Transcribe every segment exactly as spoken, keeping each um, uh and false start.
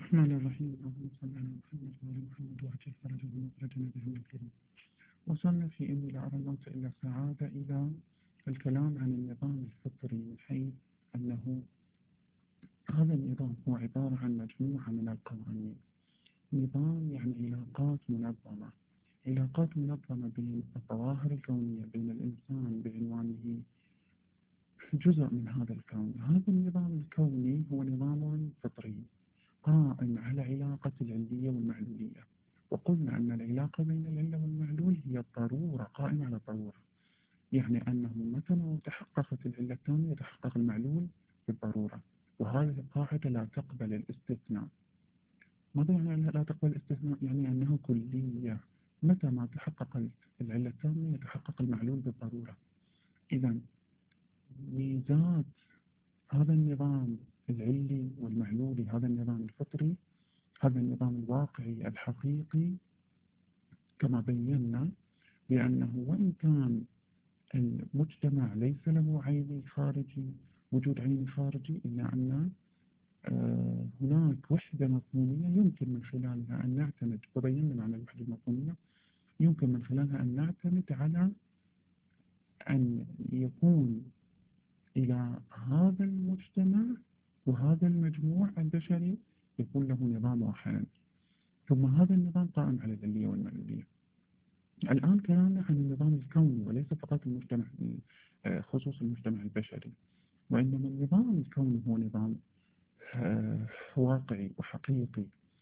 الرحمن الرحيم. اللهم صل على محمد وعلى محمد وعجل فرجه ومخرجنا بهم الكريم. وصلنا في إني لا أرى الموت إلا سعادة إلى الكلام عن النظام الفطري، من حيث أنه هذا النظام هو عبارة عن مجموعة من القوانين. نظام يعني علاقات منظمة، علاقات منظمة بين الظواهر الكونية، بين الإنسان بعنوانه جزء من هذا الكون. هذا النظام الكوني هو نظام فطري قائم على علاقة العلية والمعلولية، وقلنا أن العلاقة بين العلة والمعلول هي الضرورة، قائمة على الضرورة، يعني أنه متى ما تحققت العلة التامة يتحقق المعلول بالضرورة، وهذه القاعدة لا تقبل الاستثناء. ماذا يعني أنها لا تقبل الاستثناء؟ يعني أنه كلية، متى ما تحقق العلة التامة يتحقق المعلول بالضرورة. إذا ميزات هذا النظام العلي والمعلولي، هذا النظام الفطري، هذا النظام الواقعي الحقيقي، كما بينا بأنه وإن كان المجتمع ليس له عين خارجي، وجود عين خارجي، إلا أن آه هناك وحدة مفهومية يمكن من خلالها أن نعتمد، وبينا معنى الوحدة المفهومية، يمكن من خلالها أن نعتمد على أن يكون إلى هذا المجتمع وهذا المجموع البشري يكون له نظام واحد، ثم هذا النظام قائم على العلية والمعلولية. الآن كلامنا عن النظام الكوني وليس فقط المجتمع، خصوص المجتمع البشري، وإنما النظام الكوني هو نظام واقعي وحقيقي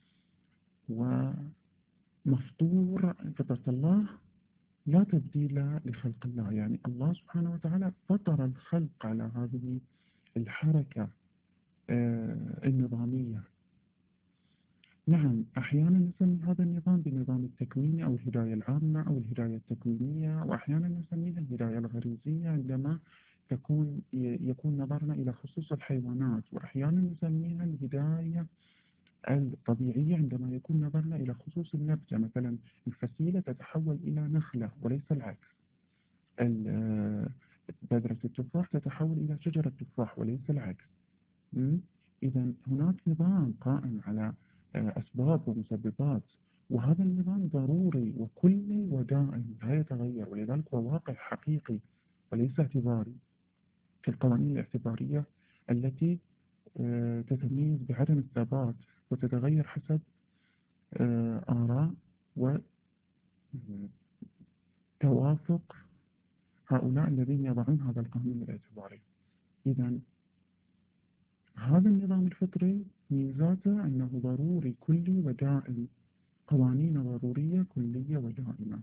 ومفطور فطرة الله، لا تبديل لخلق الله. يعني الله سبحانه وتعالى فطر الخلق على هذه الحركة النظامية. نعم، أحيانا نسمي هذا النظام بالنظام التكويني أو الهداية العامة أو الهداية التكوينية، وأحيانا نسميها الهداية الغريزية عندما تكون يكون نظرنا إلى خصوص الحيوانات، وأحيانا نسميها الهداية الطبيعية عندما يكون نظرنا إلى خصوص النبتة، مثلا الفسيلة تتحول إلى نخلة وليس العكس، بذرة التفاح تتحول إلى شجرة تفاح وليس العكس. إذا هناك نظام قائم على أسباب ومسببات، وهذا النظام ضروري وكلي ودائم لا يتغير، ولذلك هو واقع حقيقي وليس اعتباري، في القوانين الاعتبارية التي تتميز بعدم الثبات وتتغير حسب آراء وتوافق هؤلاء الذين يضعون هذا القانون الاعتباري. إذا هذا النظام الفطري ميزاته أنه ضروري كلي ودائم، قوانين ضرورية كلية ودائمة.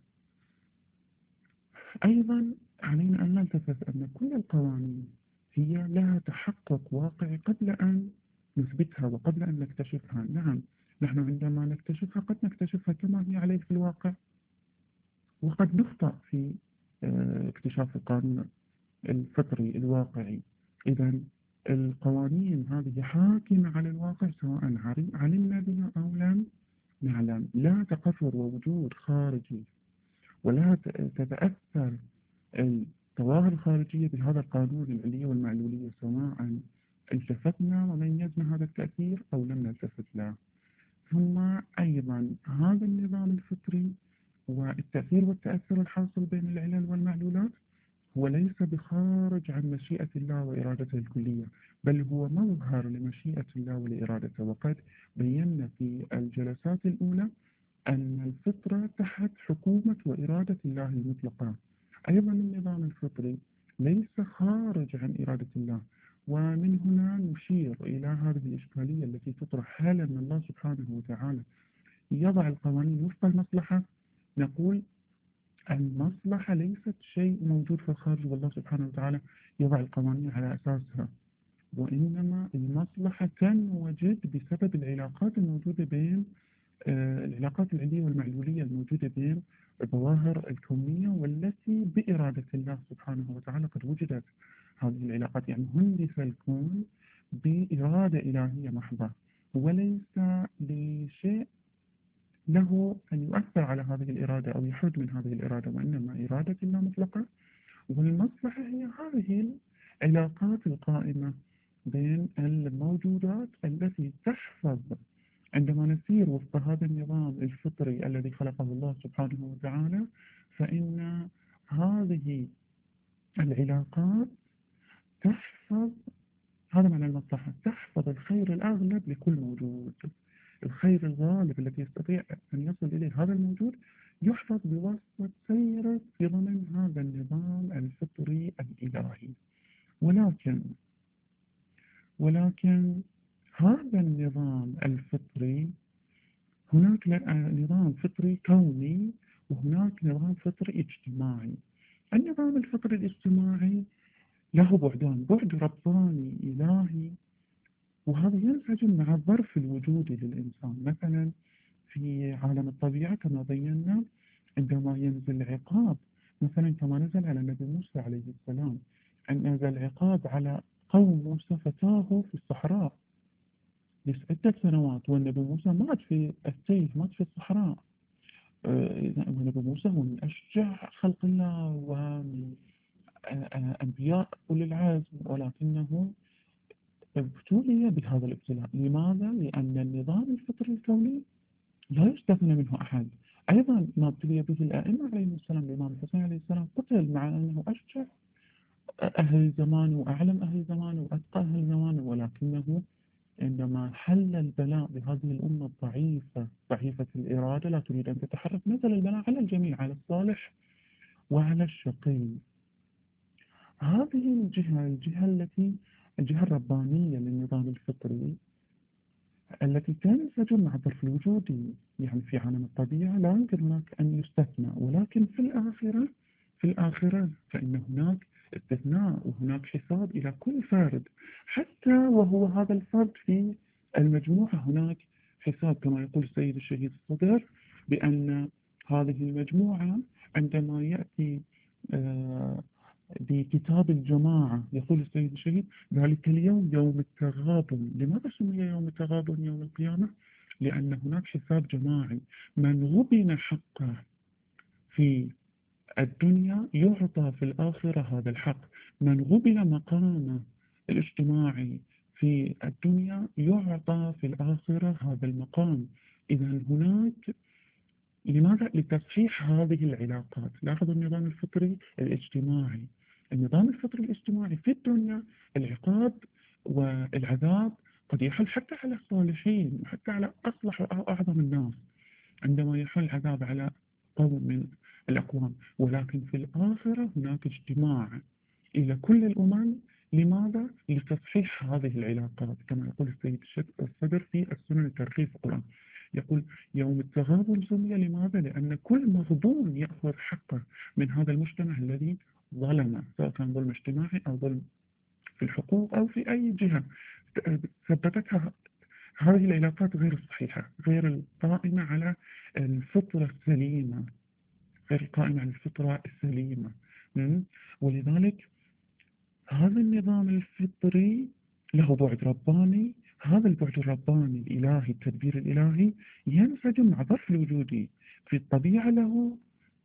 أيضا علينا أن نلتفت أن كل القوانين هي لها تحقق واقعي قبل أن نثبتها وقبل أن نكتشفها. نعم، نحن عندما نكتشفها قد نكتشفها كما هي عليه في الواقع، وقد نخطأ في اكتشاف القانون الفطري الواقعي. إذا القوانين هذه حاكمة على الواقع سواء علمنا بها أو لم نعلم، لا تقرر ووجود خارجي، ولا تتأثر الظواهر الخارجية بهذا القانون العلية والمعلولية سواء التفتنا وميزنا هذا التأثير أو لم نلتفت له. ثم أيضا هذا النظام الفطري والتأثير والتأثر الحاصل بين العلل والمعلولات هو ليس بخارج عن مشيئة الله وإرادته الكلية، بل هو مظهر لمشيئة الله ولإرادته. وقد بينا في الجلسات الأولى أن الفطرة تحت حكومة وإرادة الله المطلقة. أيضا النظام الفطري ليس خارج عن إرادة الله، ومن هنا نشير إلى هذه الإشكالية التي تطرح: هل أن الله سبحانه وتعالى يضع القوانين وفق المصلحة؟ نقول المصلحة ليست شيء موجود في الخارج والله سبحانه وتعالى يضع القوانين على أساسها، وإنما المصلحة تنوجد بسبب العلاقات الموجودة بين آه العلاقات العلية والمعلولية الموجودة بين الظواهر الكونية، والتي بإرادة الله سبحانه وتعالى قد وجدت هذه العلاقات. يعني هندس الكون بإرادة إلهية محضة، وليس لشيء له أن يؤثر على هذه الإرادة أو يحد من هذه الإرادة، وإنما إرادة الله مطلقة، والمصلحة هي هذه العلاقات القائمة بين الموجودات التي تحفظ الفطري الذي خلقه الله سبحانه وتعالى، فإن هذه العلاقات تحفظ، هذا معنى المصلحة، تحفظ الخير الأغلب لكل موجود. الخير الغالب الذي يستطيع أن يصل إليه هذا الموجود يحفظ بواسطة سيره في ضمن هذا النظام الفطري الإلهي. ولكن ولكن هذا النظام الفطري، هناك نظام فطري كوني وهناك نظام فطري اجتماعي. النظام الفطري الاجتماعي له بعدان، بعد رباني إلهي، وهذا ينسجم مع الظرف الوجودي للإنسان. مثلا في عالم الطبيعة كما بينا، عندما ينزل عقاب، مثلا كما نزل على النبي موسى عليه السلام، أن نزل عقاب على قوم موسى فتاهوا في الصحراء لعدة سنوات، والنبي موسى مات في السيف، مات في الصحراء. آه، والنبي موسى هو من أشجع خلق الله ومن آه، آه، أنبياء أولي العزم، ولكنه ابتلي بهذا الابتلاء. لماذا؟ لأن النظام الفطري الكوني لا يستثنى منه أحد. أيضا ما ابتلي به الأئمة عليهم السلام، الإمام الحسين عليه السلام قتل مع أنه أشجع أهل زمانه وأعلم أهل زمانه وأتقى أهل زمانه، ولكنه عندما حل البلاء بهذه الأمة الضعيفة ضعيفة الإرادة لا تريد أن تتحرك، نزل البلاء على الجميع، على الصالح وعلى الشقي. هذه الجهة الجهة التي الجهة الربانية للنظام الفطري التي تنسجم مع الظرف الوجودي. يعني في عالم الطبيعة لا يمكن هناك أن يستثنى، ولكن في الآخرة في الآخرة فإن هناك استثناء وهناك حساب إلى كل فرد، حتى وهو هذا الفرد في المجموعة هناك حساب، كما يقول السيد الشهيد الصدر بأن هذه المجموعة عندما يأتي آه بكتاب الجماعة، يقول السيد الشهيد ذلك اليوم يوم التغابن. لماذا سمي يوم التغابن يوم القيامة؟ لأن هناك حساب جماعي، من غبن حقه في الدنيا يعطى في الآخرة هذا الحق، من غبن مقامه الاجتماعي في الدنيا يعطى في الآخرة هذا المقام. إذا هناك، لماذا؟ لتصحيح هذه العلاقات. لاحظوا النظام الفطري الاجتماعي، النظام الفطري الاجتماعي في الدنيا العقاب والعذاب قد يحل حتى على الصالحين وحتى على أصلح وأعظم الناس عندما يحل العذاب على قوم من الأقوام، ولكن في الآخرة هناك اجتماع إلى كل الأمم. لماذا؟ لتصحيح هذه العلاقات، كما يقول السيد الصدر في السنن الترغيب في القرآن، يقول يوم التغابن سمي لماذا؟ لأن كل مغبون يأخذ حقه من هذا المجتمع الذي ظلم، سواء كان ظلم اجتماعي أو ظلم في الحقوق أو في أي جهة سببتها هذه العلاقات غير الصحيحة، غير القائمة على الفطرة السليمة، غير القائمة على الفطرة السليمة. ولذلك هذا النظام الفطري له بعد رباني، هذا البعد الرباني الإلهي التدبير الإلهي ينسجم مع ظرف الوجودي. في الطبيعة له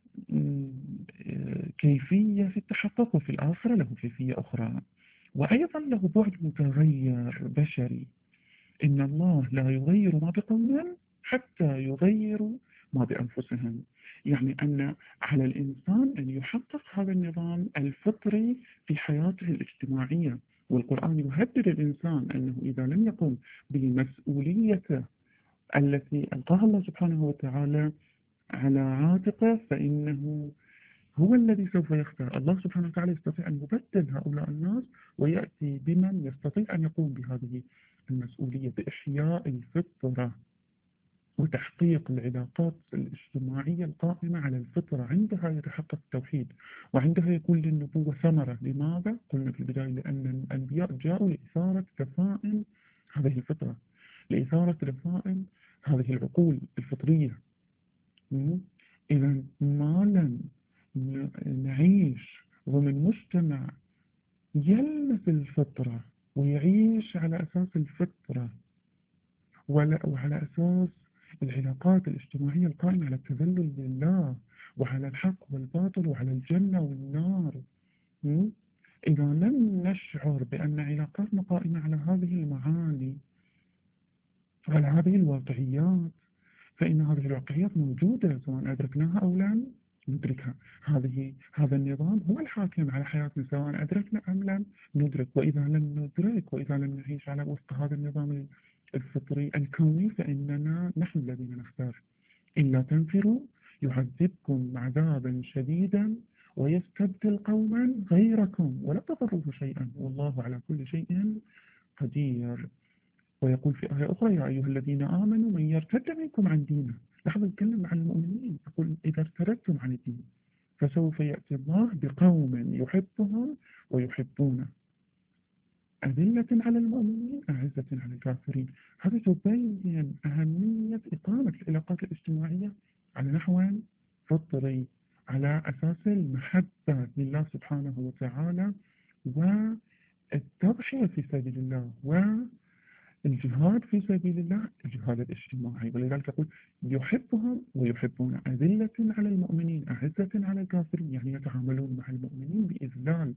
كيفية في التحقق، وفي الآخرة له كيفية أخرى، وأيضا له بعد متغير بشري. إن الله لا يغير ما بقوم حتى يغيروا ما بأنفسهم. يعني أن على الإنسان أن يحقق هذا النظام الفطري في حياته الاجتماعية، والقرآن يهدد الإنسان أنه إذا لم يقم بمسؤوليته التي ألقاها الله سبحانه وتعالى على عاتقه فإنه هو الذي سوف يختار. الله سبحانه وتعالى يستطيع أن يبدل هؤلاء الناس ويأتي بمن يستطيع أن يقوم بهذه المسؤولية بإحياء الفطرة وتحقيق العلاقات الاجتماعية القائمة على الفطرة. عندها يتحقق التوحيد، وعندها يكون للنبوة ثمرة. لماذا؟ قلنا في البداية لأن الأنبياء جاءوا لإثارة دفائن هذه الفطرة، لإثارة دفائن هذه العقول الفطرية. إذا ما لم نعيش ضمن مجتمع يلمس الفطرة ويعيش على أساس الفطرة وعلى أساس العلاقات الاجتماعية القائمة على التذلل لله وعلى الحق والباطل وعلى الجنة والنار، إذا لم نشعر بأن علاقاتنا قائمة على هذه المعاني وعلى هذه الواقعيات، فإن هذه الواقعيات موجودة سواء أدركناها أو لم ندركها. هذه هذا النظام هو الحاكم على حياتنا سواء أدركنا أم لم ندرك. وإذا لم ندرك وإذا لم نعيش على وفق هذا النظام الفطري الكوني فإننا نحن الذين نختار. إلا تنفروا يعذبكم عذابا شديدا ويستبدل قوما غيركم ولا تضروه شيئا والله على كل شيء قدير. ويقول في آية أخرى يا أيها الذين آمنوا من يرتد منكم عن دينه. لاحظوا يتكلم عن المؤمنين يقول إذا ارتدتم عن الدين فسوف يأتي الله بقوم يحبهم ويحبونه أذلة على المؤمنين أعزة على الكافرين. هذا تبين أهمية إقامة العلاقات الاجتماعية على نحو فطري على أساس المحبة لله سبحانه وتعالى والتضحية في سبيل الله والجهاد في سبيل الله الجهاد الاجتماعي. ولذلك يقول يحبهم ويحبون أذلة على المؤمنين أعزة على الكافرين يعني يتعاملون مع المؤمنين بإذلال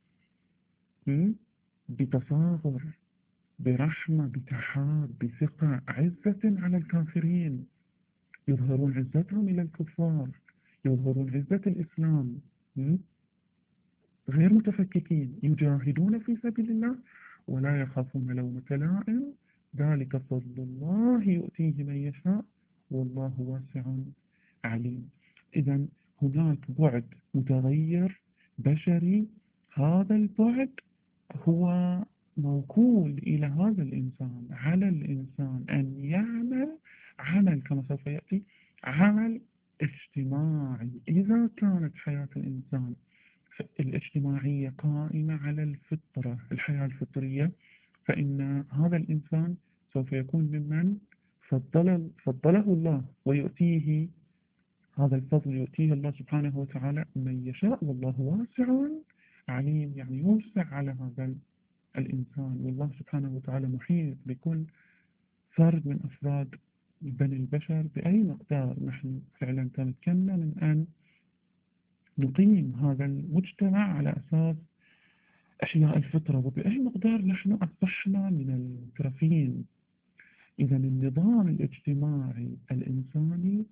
بتصاغر برحمة بتحاب بثقة عزة على الكافرين يظهرون عزتهم إلى الكفار يظهرون عزة الإسلام غير متفككين يجاهدون في سبيل الله ولا يخافون لومة لائم ذلك فضل الله يؤتيه من يشاء والله واسع عليم. إذا هناك بعد متغير بشري هذا البعد هو موكول إلى هذا الإنسان على الإنسان أن يعمل عمل كما سوف يأتي عمل اجتماعي. إذا كانت حياة الإنسان الاجتماعية قائمة على الفطرة الحياة الفطرية فإن هذا الإنسان سوف يكون ممن فضل فضله الله ويؤتيه هذا الفضل يؤتيه الله سبحانه وتعالى من يشاء والله واسع عليم يعني يوسع على هذا الإنسان. والله سبحانه وتعالى محيط بكل فرد من أفراد بني البشر بأي مقدار نحن فعلا تمكنا من أن نقيم هذا المجتمع على أساس أحياء الفطرة وبأي مقدار نحن أصبحنا من المترفين. إذا النظام الاجتماعي الإنساني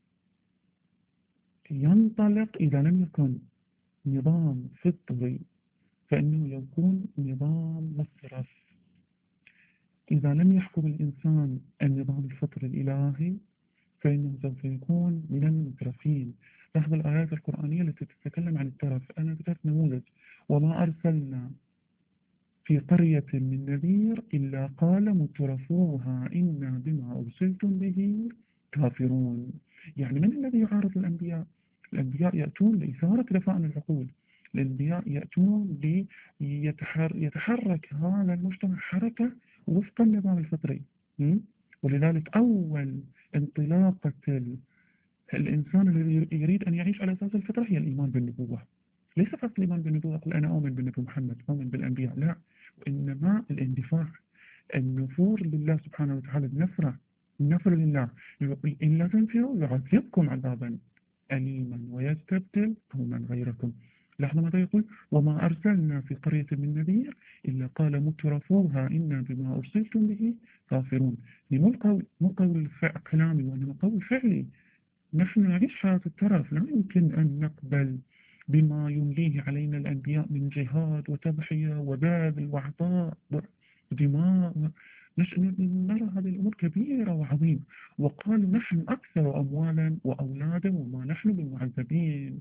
ينطلق إذا لم يكن نظام فطري فإنه يكون نظام مصرف. إذا لم يحكم الإنسان النظام الفطري الإلهي فإنه سوف يكون من المترفين. لاحظ الآيات القرآنية التي تتكلم عن الترف. أنا ذكرت نموذج وما أرسلنا في قرية من نذير إلا قال مترفوها إنا بما أرسلتم به كافرون. يعني من الذي يعارض الأنبياء؟ الأنبياء يأتون لإثارة دفائن العقول. الأنبياء يأتون ليتحرك هذا المجتمع حركة وفق النظام الفطري. ولذلك أول انطلاقة الإنسان الذي يريد أن يعيش على أساس الفطرة هي الإيمان بالنبوة. ليس فقط الإيمان بالنبوة أقول أنا أؤمن بالنبي محمد أؤمن بالأنبياء لا وإنما الاندفاع النفور لله سبحانه وتعالى النفرة النفر لله. إن لا تنفروا يعذبكم عذابا أليما ويستبدل قوما غيركم. لحظة ماذا يقول وما أرسلنا في قرية من نذير إلا قال مترفوها إنا بما أرسلتم به كافرون. مو القول مو قول كلامي وإنما قول فعلي. نحن نعيش حياة الترف لا يمكن أن نقبل بما يمليه علينا الأنبياء من جهاد وتضحية وبذل وعطاء ودماء. نرى هذه الأمور كبيرة وعظيمة وقالوا نحن أكثر أموالا وأولادا وما نحن بمعذبين.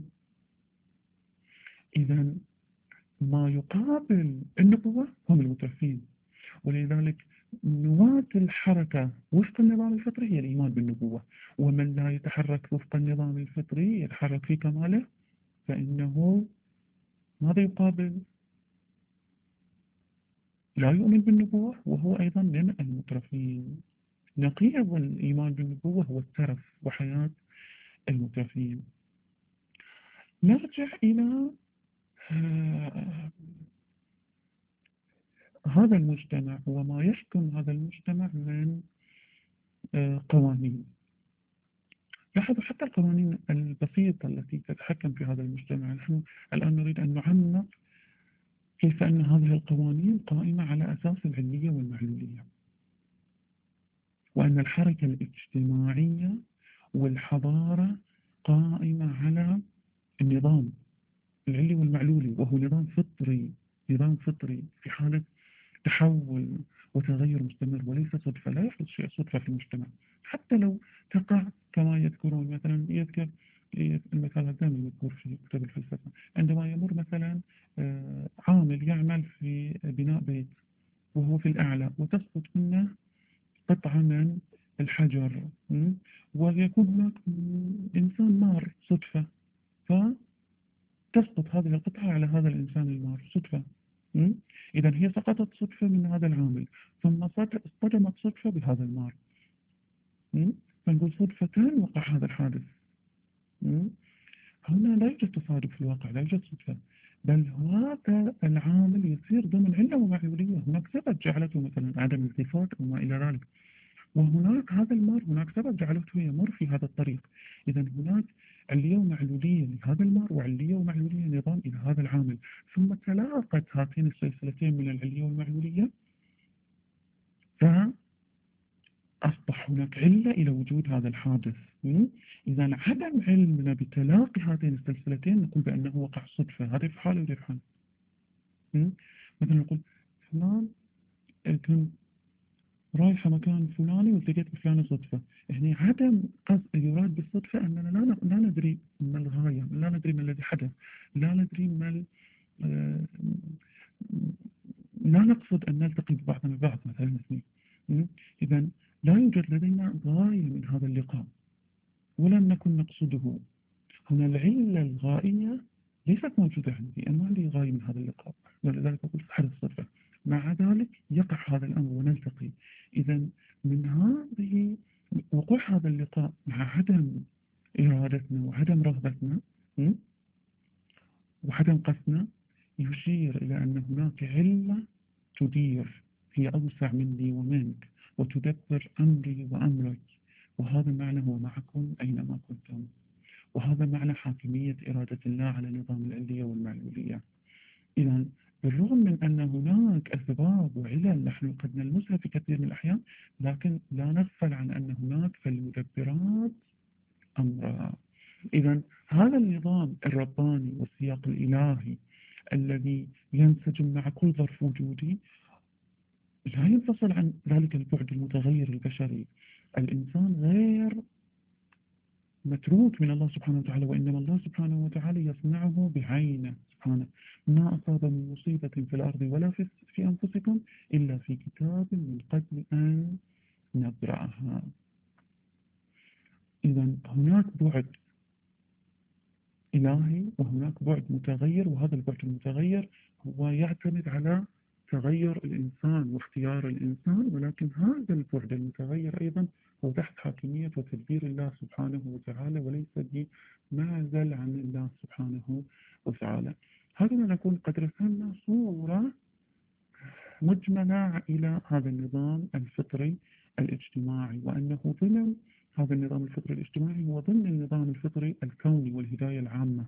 إذا ما يقابل النبوة هم المترفين. ولذلك نواة الحركة وفق النظام الفطري هي الإيمان بالنبوة. ومن لا يتحرك وفق النظام الفطري يتحرك في كماله فإنه ماذا يقابل؟ لا يؤمن بالنبوة وهو أيضا من المترفين. نقيض الإيمان بالنبوة هو الترف وحياة المترفين. نرجع إلى آه هذا المجتمع وما يحكم هذا المجتمع من آه قوانين. لاحظوا حتى القوانين البسيطة التي تتحكم في هذا المجتمع. نحن الآن نريد أن نعمق كيف أن هذه القوانين قائمة على أساس العلمية والمعلولية. وأن الحركة الاجتماعية والحضارة قائمة على النظام العلي والمعلولي، وهو نظام فطري، نظام فطري في حالة تحول وتغير مستمر وليس صدفة. لا يحدث شيء صدفة في المجتمع، حتى لو تقع كما يذكرون مثلا. يذكر المثال هذا المذكور في كتب الفلسفة، عندما يمر مثلا آه، عامل يعمل في بناء بيت وهو في الأعلى وتسقط منه قطعة من الحجر، م? ويكون هناك إنسان مار صدفة، فتسقط هذه القطعة على هذا الإنسان المار صدفة. إذا هي سقطت صدفة من هذا العامل، ثم اصطدمت صدفة بهذا المار. م? فنقول صدفتان وقع هذا الحادث. م? هنا لا يوجد تصادف في الواقع، لا يوجد صدفة، بل هذا العامل يصير ضمن علة ومعلولية. هناك سبب جعلته مثلا عدم التفات أو ما إلى ذلك، وهناك هذا المار هناك سبب جعلته يمر في هذا الطريق. إذا هناك علية ومعلولية لهذا المار، وعلية ومعلولية نظام إلى هذا العامل، ثم تلاقت هاتين السلسلتين من العلية والمعلولية، فأصبح هناك علة إلى وجود هذا الحادث. إذا عدم علمنا بتلاقي هاتين السلسلتين نقول بأنه وقع صدفة، هذا في حال وهذا في حال. مثلا نقول فلان كان رايحة مكان فلاني والتقيت بفلانة صدفة. يعني عدم قصد يراد بالصدفة أننا لا لا ندري ما الغاية، لا ندري ما الذي حدث، لا ندري ما آه لا نقصد أن نلتقي ببعضنا البعض مثلا. إذا لا يوجد لدينا غاية من هذا اللقاء ولم نكن نقصده. هنا العلة الغائية ليست موجودة عندي، أنا ما عندي غاية من هذا اللقاء، ولذلك أقول حدث صدفة. مع ذلك يقع هذا الأمر ونلتقي. إذا من هذه وقوع هذا اللقاء مع عدم إرادتنا وعدم رغبتنا وعدم قصدنا يشير إلى أن هناك علة تدير، هي أوسع مني ومنك وتدبر أمري وأمرك، وهذا معنى هو معكم أينما كنتم. وهذا معنى حاكمية إرادة الله على نظام العلية والمعلولية. إذا بالرغم من أن هناك أسباب وعلل نحن قد نلمسها في كثير من الأحيان، لكن لا نغفل عن أن هناك في المدبرات أمرا. إذا هذا النظام الرباني والسياق الإلهي الذي ينسجم مع كل ظرف وجودي لا ينفصل عن ذلك البعد المتغير البشري. الإنسان غير متروك من الله سبحانه وتعالى، وإنما الله سبحانه وتعالى يصنعه بعينه سبحانه. ما أصاب من مصيبة في الأرض ولا في, في أنفسكم إلا في كتاب من قبل أن نبرأها. إذا هناك بعد إلهي وهناك بعد متغير، وهذا البعد المتغير هو يعتمد على تغير الإنسان واختيار الإنسان، ولكن هذا البعد المتغير أيضا هو تحت حاكمية وتدبير الله سبحانه وتعالى، وليس بمعزل عن الله سبحانه وتعالى. هكذا نكون قد رسمنا صورة مجملة إلى هذا النظام الفطري الاجتماعي، وأنه ضمن هذا النظام الفطري الاجتماعي هو ضمن النظام الفطري الكوني والهداية العامة.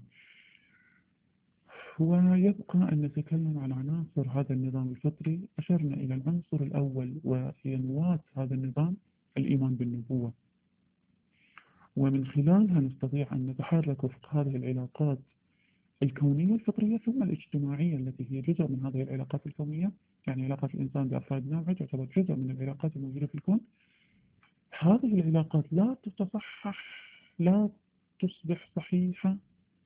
ويبقى أن نتكلم عن عناصر هذا النظام الفطري. أشرنا إلى العنصر الأول وهي نواة هذا النظام، الإيمان بالنبوة، ومن خلالها نستطيع أن نتحرك وفق هذه العلاقات الكونية الفطرية ثم الاجتماعية التي هي جزء من هذه العلاقات الكونية. يعني علاقة الإنسان بأفراد نوعه تعتبر جزء من العلاقات الموجودة في الكون. هذه العلاقات لا تتصحح، لا تصبح صحيحة،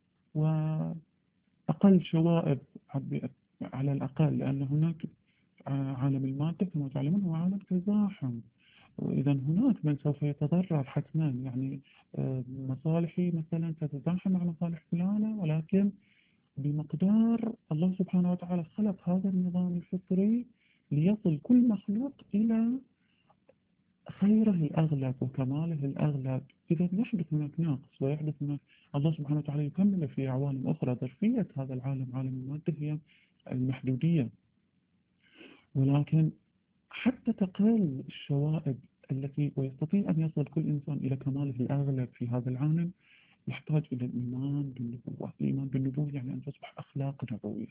وأقل شوائب على الأقل، لأن هناك عالم المادة كما تعلمون هو عالم تزاحم، وإذا هناك من سوف يتضرر حتما. يعني مصالحي مثلا تتزاحم مع مصالح فلانة، ولكن بمقدار الله سبحانه وتعالى خلق هذا النظام الفطري ليصل كل مخلوق إلى خيره الأغلب وكماله الأغلب. إذا يحدث هناك ناقص ويحدث هناك، الله سبحانه وتعالى يكمل في عوالم أخرى. ظرفية هذا العالم عالم المادة هي المحدودية، ولكن حتى تقل الشوائب التي ويستطيع أن يصل كل إنسان إلى كماله الأغلب في هذا العالم، يحتاج إلى الإيمان بالنبوة. الإيمان بالنبوة يعني أن تصبح أخلاق نبوية،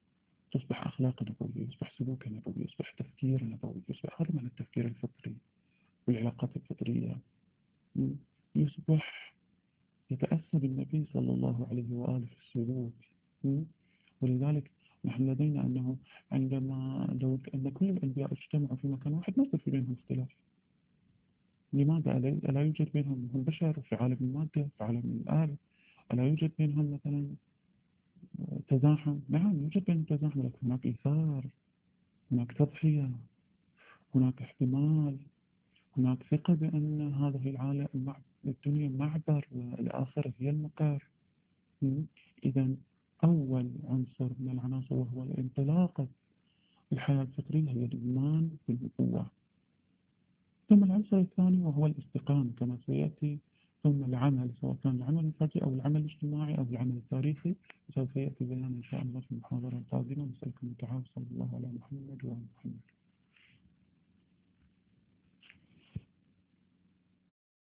تصبح أخلاق نبوية، يصبح سلوك نبوي، يصبح تفكير نبوي، يصبح هذا معنى التفكير الفطري. العلاقات الفطرية، م? يصبح يتأسى بالنبي صلى الله عليه وآله في السلوك. م? ولذلك نحن لدينا أنه عندما لو أن كل الأنبياء اجتمعوا في مكان واحد ما يصير في بينهم اختلاف. لماذا؟ ألا ألا يوجد بينهم هم بشر في عالم المادة في عالم الآلة؟ ألا يوجد بينهم مثلا تزاحم؟ نعم يوجد بينهم تزاحم، لكن هناك إيثار، هناك تضحية، هناك احتمال، هناك ثقة بأن هذه العالم المع- الدنيا معبر والآخرة هي المقر. إذا أول عنصر من العناصر وهو الانطلاقة الحياة الفطرية هي الإيمان بالنبوة. ثم العنصر الثاني وهو الاستقامة كما سيأتي. ثم العمل، سواء كان العمل الفردي أو العمل الاجتماعي أو العمل التاريخي، سوف يأتي بيان إن شاء الله في المحاضرة القادمة. نسألكم التعاون. صلى الله على محمد وعلى محمد.